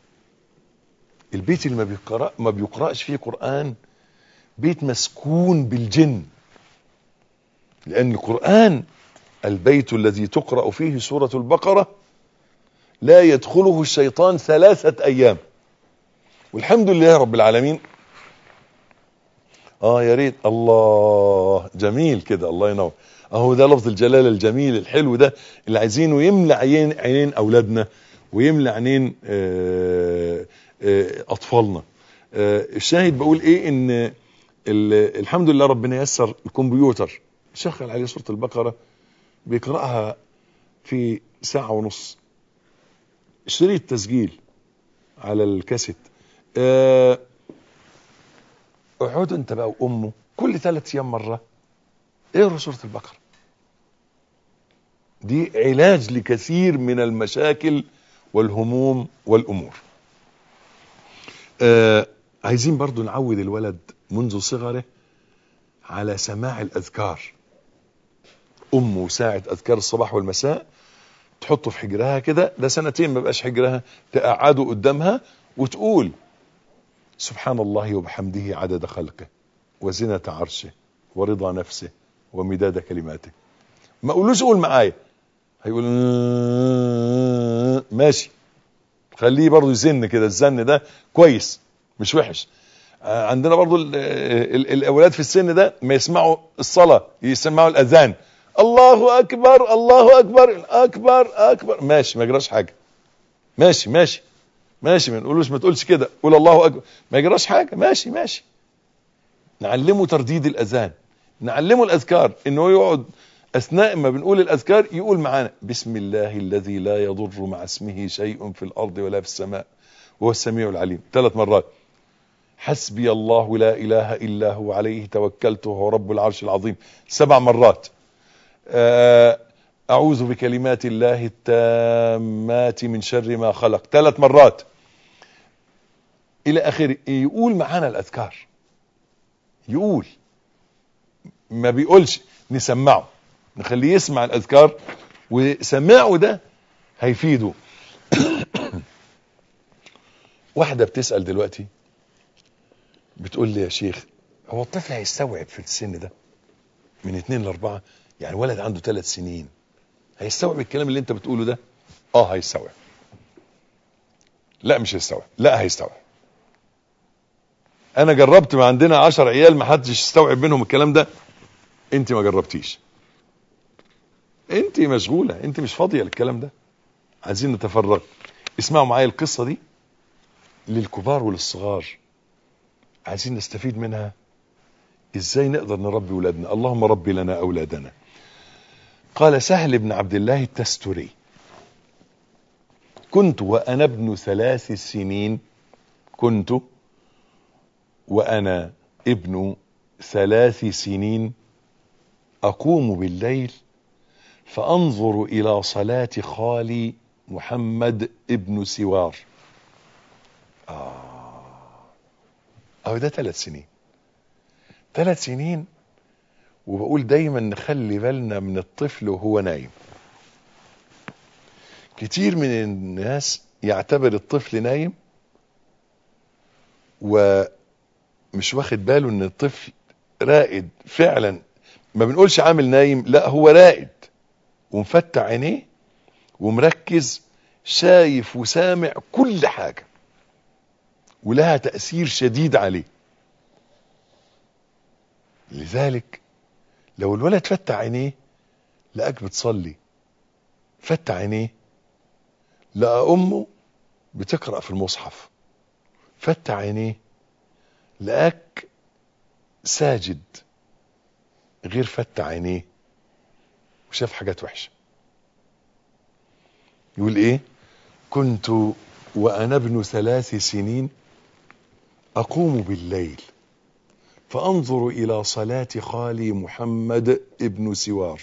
S3: البيت اللي ما بيقرأش فيه قرآن بيت مسكون بالجن. لأن القرآن البيت الذي تقرأ فيه سورة البقرة لا يدخله الشيطان 3 أيام. والحمد لله رب العالمين. يا ريت، الله جميل كده، الله ينور. اهو ده لفظ الجلالة الجميل الحلو ده اللي عايزينه يملى عينين اولادنا ويملى عينين اطفالنا. الشاهد بقول ايه؟ ان الحمد لله ربنا يسر الكمبيوتر شغل عليه سورة البقرة، بيقرأها في 1.5 ساعة، شريط تسجيل على الكاسيت. اقعدوا انت بقى وامه كل 3 ايام مرة اقروا سورة البقرة. دي علاج لكثير من المشاكل والهموم والامور. عايزين برضو نعود الولد منذ صغره على سماع الاذكار. امه ساعة اذكار الصباح والمساء تحطه في حجرها كده، ده 2 سنين ما بقاش حجرها، تقعده قدامها وتقول سبحان الله وبحمده عدد خلقه وزنة عرشه ورضا نفسه ومداد كلماته. ما قولوش قول معايا، هيقول ماشي، خليه برضو يزن كده، الزن ده كويس مش وحش. عندنا برضو الاولاد في السن ده ما يسمعوا الصلاة يسمعوا الاذان، الله اكبر الله اكبر اكبر اكبر، ماشي ما يجراش حاجة، ماشي ماشي ماشي، ما نقولوش ما تقولش كده، قول الله اكبر ما يجراش حاجة، ماشي ماشي. نعلمه ترديد الاذان، نعلمه الاذكار، انه يقعد اثناء ما بنقول الاذكار يقول معانا بسم الله الذي لا يضر مع اسمه شيء في الارض ولا في السماء وهو السميع العليم 3 مرات. حسبي الله لا اله الا هو عليه توكلت وهو رب العرش العظيم 7 مرات. اعوذ بكلمات الله التامات من شر ما خلق 3 مرات الى اخره. يقول معانا الاذكار، يقول ما بيقولش، نسمعه، نخليه يسمع الاذكار، وسماعه ده هيفيده. واحدة بتسأل دلوقتي بتقول لي يا شيخ هو الطفل هيستوعب في السن ده من 2 ل4، يعني ولد عنده 3 سنين هيستوعب الكلام اللي انت بتقوله ده؟ هيستوعب. لا مش هيستوعب، لا هيستوعب. انا جربت، ما عندنا 10 عيال ما حدش يستوعب منهم الكلام ده. انت ما جربتيش، انت مشغولة، انت مش فاضية للكلام ده. عايزين نتفرغ. اسمعوا معايا القصة دي للكبار وللصغار، عايزين نستفيد منها ازاي نقدر نربي ولادنا. اللهم ربي لنا اولادنا. قال سهل بن عبد الله التستري: كنت وانا ابن 3 سنين، كنت وانا ابن 3 سنين اقوم بالليل فانظر الى صلاة خالي محمد ابن سوار. ده 3 سنين، 3 سنين. وبقول دايما نخلي بالنا من الطفل وهو نايم. كتير من الناس يعتبر الطفل نايم ومش واخد باله ان الطفل رائد فعلا. ما بنقولش عامل نايم، لا هو رائد ومفتح عينيه ومركز، شايف وسامع كل حاجة ولها تأثير شديد عليه. لذلك لو الولد فتح عينيه لقاك بتصلي، فتح عينيه لقى امه بتقرأ في المصحف، فتح عينيه لقاك ساجد، غير فتح عينيه وشاف حاجات وحشة. يقول ايه؟ كنت وانا ابن 3 سنين اقوم بالليل فانظر الى صلاة خالي محمد ابن سوار،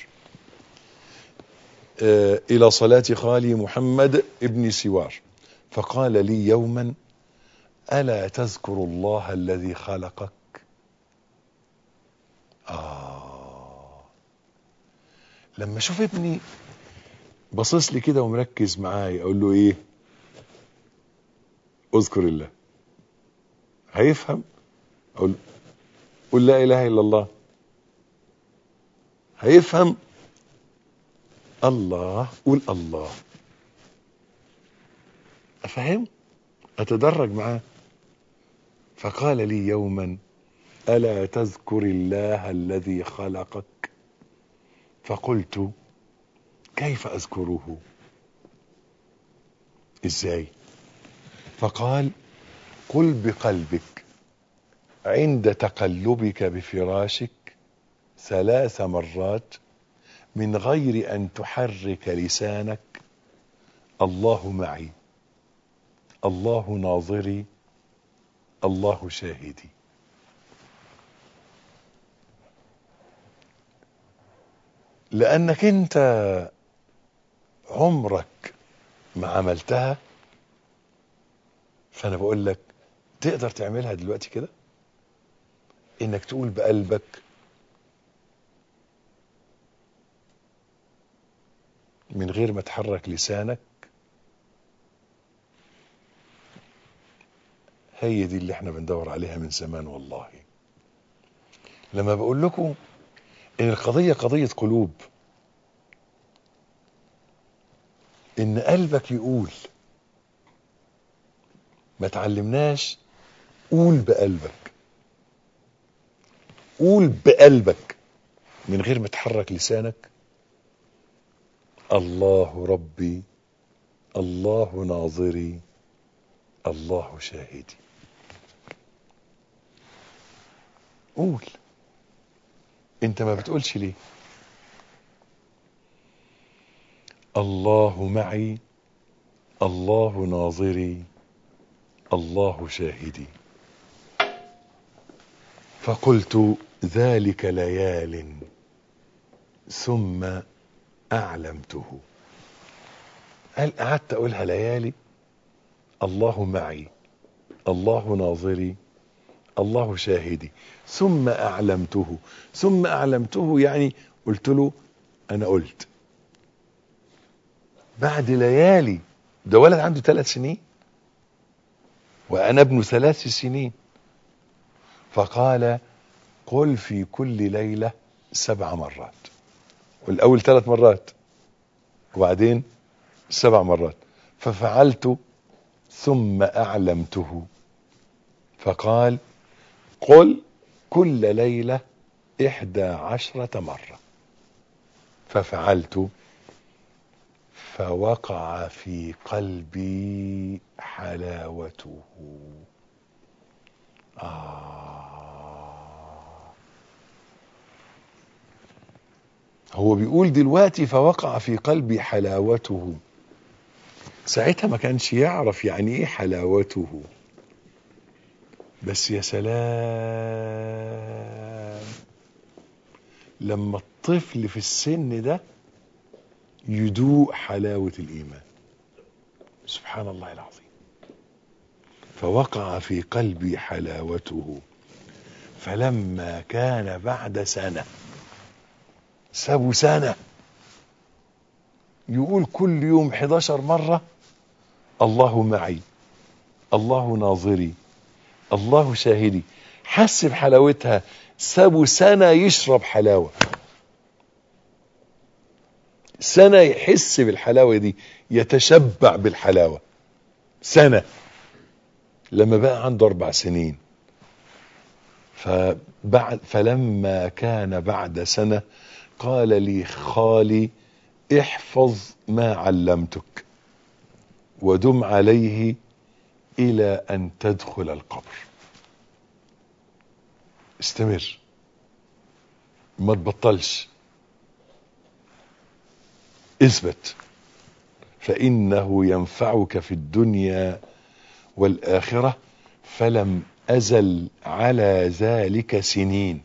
S3: الى صلاة خالي محمد ابن سوار، فقال لي يوما: الا تذكر الله الذي خلقك؟ لما اشوف ابني باصص لي كده ومركز معايا اقول له ايه؟ اذكر الله. هيفهم؟ اقول له قل لا اله الا الله. هيفهم؟ الله، قول الله. افهم، اتدرج معاه. فقال لي يوما: الا تذكر الله الذي خلقك؟ فقلت: كيف اذكره؟ ازاي؟ فقال: قل بقلبك عند تقلبك بفراشك 3 مرات من غير ان تحرك لسانك: الله معي، الله ناظري، الله شاهدي. لانك انت عمرك ما عملتها، فانا بقول لك تقدر تعملها دلوقتي كده، انك تقول بقلبك: من غير ما تحرك لسانك. هي دي اللي احنا بندور عليها من زمان والله. لما بقول لكم ان القضية قضية قلوب، ان قلبك يقول. ما تعلمناش قول بقلبك، قول بقلبك من غير ما تحرك لسانك الله ربي، الله ناظري، الله شاهدي. قول. انت ما بتقولش ليه؟ الله معي، الله ناظري، الله شاهدي. فقلت ذلك ليال ثم أعلمته. هل قعدت أقولها ليالي؟ الله معي، الله ناظري، الله شاهدي، ثم أعلمته. ثم أعلمته يعني قلت له أنا قلت بعد ليالي. ده ولد عنده 3 سنين وأنا ابن 3 سنين. فقال قل في كل ليلة 7 مرات. والأول 3 مرات وبعدين 7 مرات. ففعلت ثم أعلمته. فقال قل كل ليلة 11 مرة. ففعلت فوقع في قلبي حلاوته. هو بيقول دلوقتي فوقع في قلبي حلاوته. ساعتها ما كانش يعرف يعني ايه حلاوته. بس يا سلام لما الطفل في السن ده يدوق حلاوة الإيمان. سبحان الله العظيم. فوقع في قلبي حلاوته. فلما كان بعد سنة، سابوا سنة يقول كل يوم 11 مرة الله معي، الله ناظري، الله شاهدي. حس بحلاوتها. سابوا سنة يشرب حلاوة، سنة يحس بالحلاوة دي، يتشبع بالحلاوة. سنة. لما بقى عنده 4 سنين فلما كان بعد سنة قال لي خالي احفظ ما علمتك ودم عليه إلى أن تدخل القبر. استمر، ما تبطلش، اثبت، فإنه ينفعك في الدنيا والآخرة. فلم أزل على ذلك سنين،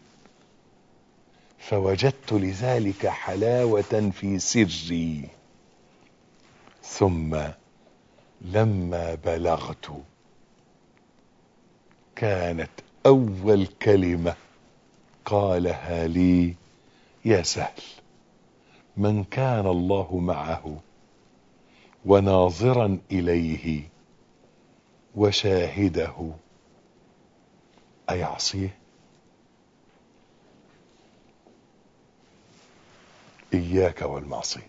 S3: فوجدت لذلك حلاوة في سري. ثم لما بلغت كانت أول كلمة قالها لي يا سهل، من كان الله معه وناظرا إليه وشاهده أيعصيه؟ إياك والمعصية.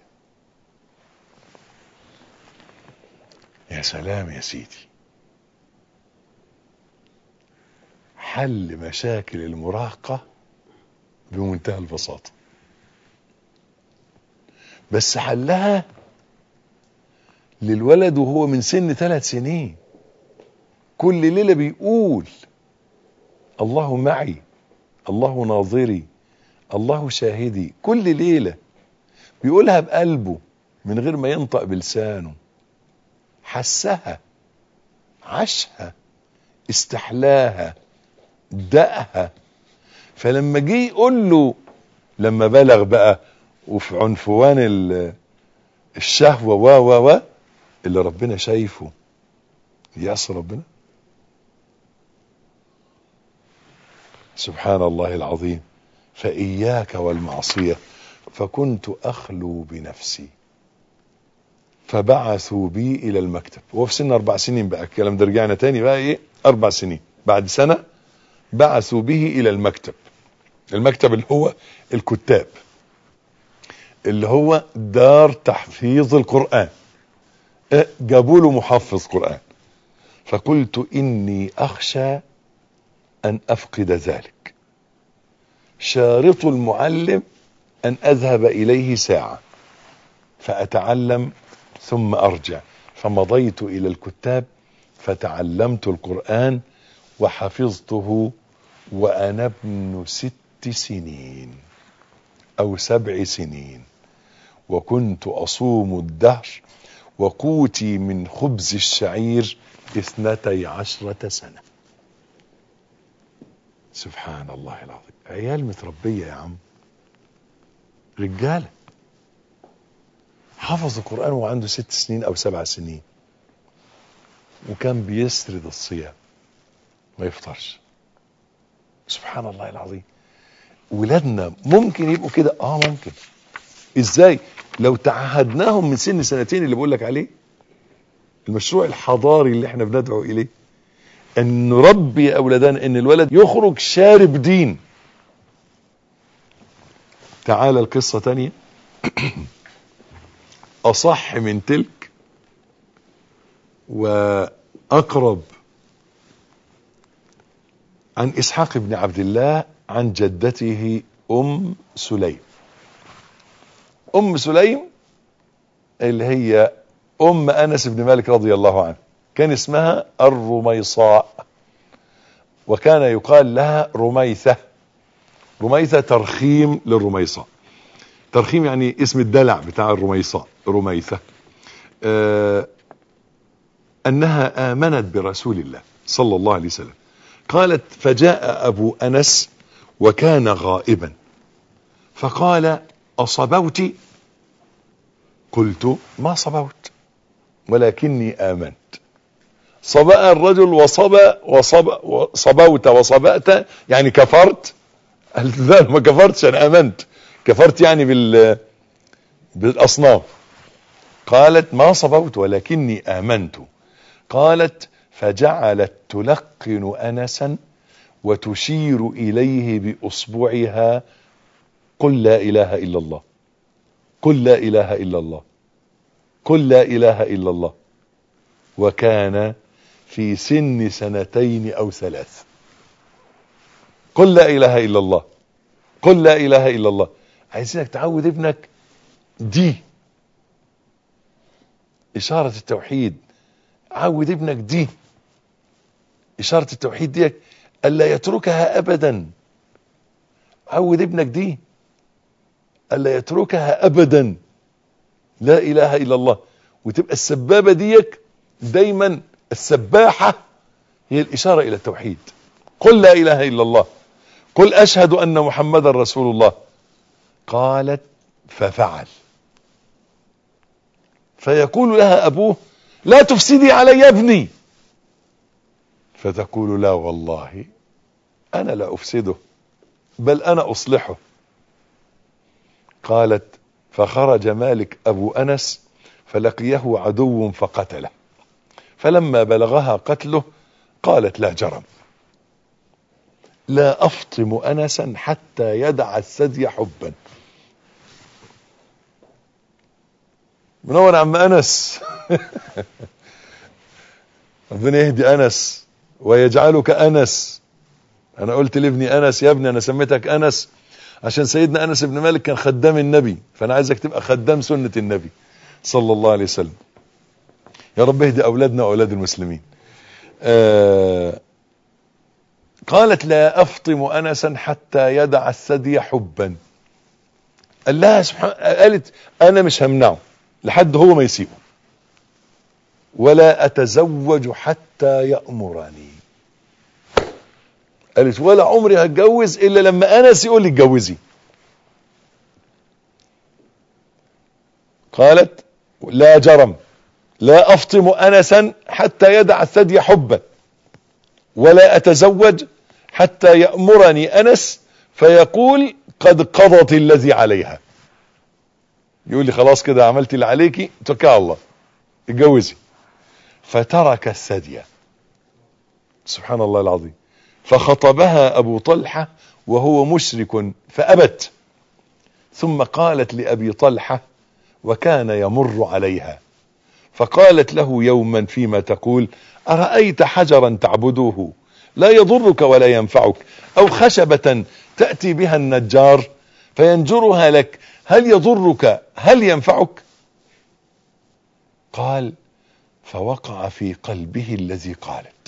S3: يا سلام يا سيدي. حل مشاكل المراهقة بمنتهى البساطة، بس حلها للولد وهو من سن 3 سنين. كل ليلة بيقول الله معي، الله ناظري، الله شاهدي. كل ليلة بيقولها بقلبه من غير ما ينطق بلسانه. حسها، عاشها، استحلاها، دقها. فلما جه يقول له لما بلغ بقى وفي عنفوان الشهوة و اللي ربنا شايفه يعصي ربنا. سبحان الله العظيم. فإياك والمعصية. فكنت أخلو بنفسي فبعثوا بي إلى المكتب. وفي سن 4 سنين بقى الكلام ده، رجعنا تاني بقى 4 سنين بعد سنة بعثوا به إلى المكتب. المكتب اللي هو الكتاب، اللي هو دار تحفيظ القرآن، جابوا له محفظ قرآن. فقلت إني أخشى أن أفقد ذلك، شارط المعلم أن أذهب إليه ساعة فأتعلم ثم أرجع. فمضيت إلى الكتاب فتعلمت القرآن وحفظته وأنا ابن 6 سنين أو 7 سنين، وكنت أصوم الدهر وقوتي من خبز الشعير 12 سنة. سبحان الله العظيم. عيال متربية يا عم، رجالة. حفظ القرآن وهو عنده 6 سنين أو 7 سنين، وكان بيسرد الصيام ما يفطرش. سبحان الله العظيم. ولادنا ممكن يبقوا كده؟ ممكن. ازاي؟ لو تعهدناهم من سن 2 اللي بقول لك عليه، المشروع الحضاري اللي احنا بندعو اليه، ان نربي اولادنا ان الولد يخرج شارب دين. تعال القصة تانية اصح من تلك واقرب، عن اسحاق بن عبد الله عن جدته ام سليم. ام سليم اللي هي ام انس بن مالك رضي الله عنه، كان اسمها الرميصاء، وكان يقال لها رميثة. رميثة ترخيم للرميصاء، ترخيم يعني اسم الدلع بتاع الرميصاء، رميثة. انها امنت برسول الله صلى الله عليه وسلم. قالت: فجاء ابو انس وكان غائبا فقال: اصبوت؟ قلت: ما صبوت ولكني آمنت. صبأ الرجل وصبوت وصبأت يعني كفرت. قالت: لا ما كفرتش، انا آمنت. كفرت يعني بالأصنام. قالت: ما صبوت ولكني آمنت. قالت: فجعلت تلقن أنسا وتشير إليه بأصبعها: قل لا إله إلا الله، قل لا إله إلا الله، قل لا إله إلا الله. وكان في سن 2 أو 3. قل لا إله إلا الله، قل لا إله إلا الله. عايزينك تعود ابنك دي إشارة التوحيد. عود ابنك دي إشارة التوحيد دي ألا يتركها أبدا. عود ابنك دي ألا يتركها أبدا. لا إله إلا الله. وتبقى السبابة ديك دايما، السباحة هي الإشارة إلى التوحيد. قل لا إله إلا الله، قل أشهد أن محمد رسول الله. قالت: ففعل. فيقول لها أبوه: لا تفسدي علي يا ابني. فتقول: لا والله أنا لا أفسده، بل أنا أصلحه. قالت: فخرج مالك أبو أنس فلقيه عدو فقتله. فلما بلغها قتله قالت: لا جرم، لا أفطم أنسا حتى يدع الثدي حبا. منور عم أنس. ربنا يهدي أنس ويجعلك أنس. أنا قلت لابني أنس: يا ابني أنا سميتك أنس عشان سيدنا أنس بن مالك كان خدام النبي، فأنا عايزك تبقى خدام سنة النبي صلى الله عليه وسلم. يا رب اهدي أولادنا وأولاد المسلمين. قالت: لا أفطم أنسا حتى يدع الثدي حبا. قال لها قالت: أنا مش همنعه لحد هو ما يسيبه، ولا أتزوج حتى يأمرني. قالت: ولا عمري هتجوز إلا لما أنس يقول لي اتجوزي. قالت: لا جرم، لا أفطم أنسا حتى يدع الثدي حبا، ولا أتزوج حتى يأمرني أنس فيقول: قد قضت الذي عليها. يقول لي: خلاص كده عملت اللي عليكي، توكل على الله، اتجوزي. فترك الثدي. سبحان الله العظيم. فخطبها أبو طلحة وهو مشرك فأبت. ثم قالت لأبي طلحة وكان يمر عليها، فقالت له يوما فيما تقول: أرأيت حجرا تعبدوه لا يضرك ولا ينفعك، أو خشبة تأتي بها النجار فينجرها لك، هل يضرك هل ينفعك؟ قال: فوقع في قلبه الذي قالت،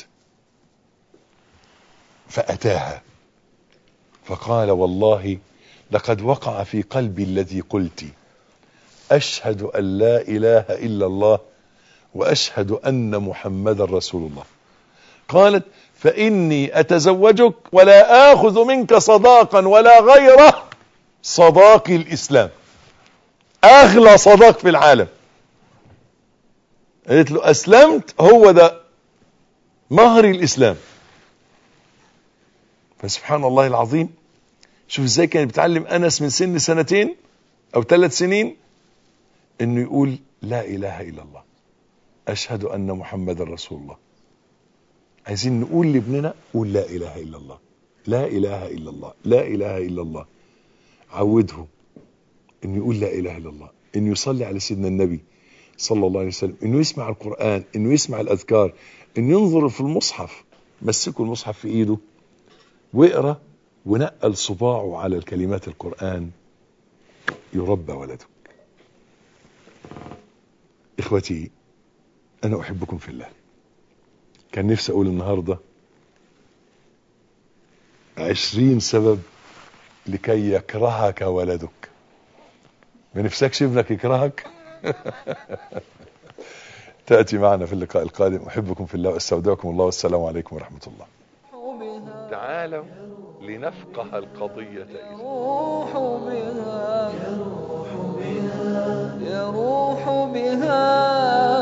S3: فأتاها فقال: والله لقد وقع في قلبي الذي قلت، أشهد أن لا إله إلا الله وأشهد أن محمد رسول الله. قالت: فإني أتزوجك ولا آخذ منك صداقا ولا غيره صداق الإسلام، أغلى صداق في العالم. قالت له: أسلمت، هو ده مهر الإسلام. فسبحان الله العظيم، شوف ازاي كانت بتعلم أنس من سن 2 أو 3 سنين انه يقول لا إله إلا الله، أشهد أن محمد رسول الله. عايزين نقول لابننا: قول لا إله إلا الله، لا إله إلا الله، لا إله إلا الله. عوده انه يقول لا إله إلا الله، انه يصلي على سيدنا النبي صلى الله عليه وسلم، انه يسمع القرآن، انه يسمع الأذكار، انه ينظر في المصحف، مسكوا المصحف في ايده واقرأ ونقل صباعه على الكلمات القرآن، يربى ولدك. إخوتي، أنا أحبكم في الله. كان نفسي أقول النهاردة 20 سبب لكي يكرهك ولدك. ما نفسكش ابنك يكرهك؟ تأتي معنا في اللقاء القادم. أحبكم في الله وأستودعكم الله، والسلام عليكم ورحمة الله. تعالوا لنفقه القضية.
S4: يروح بها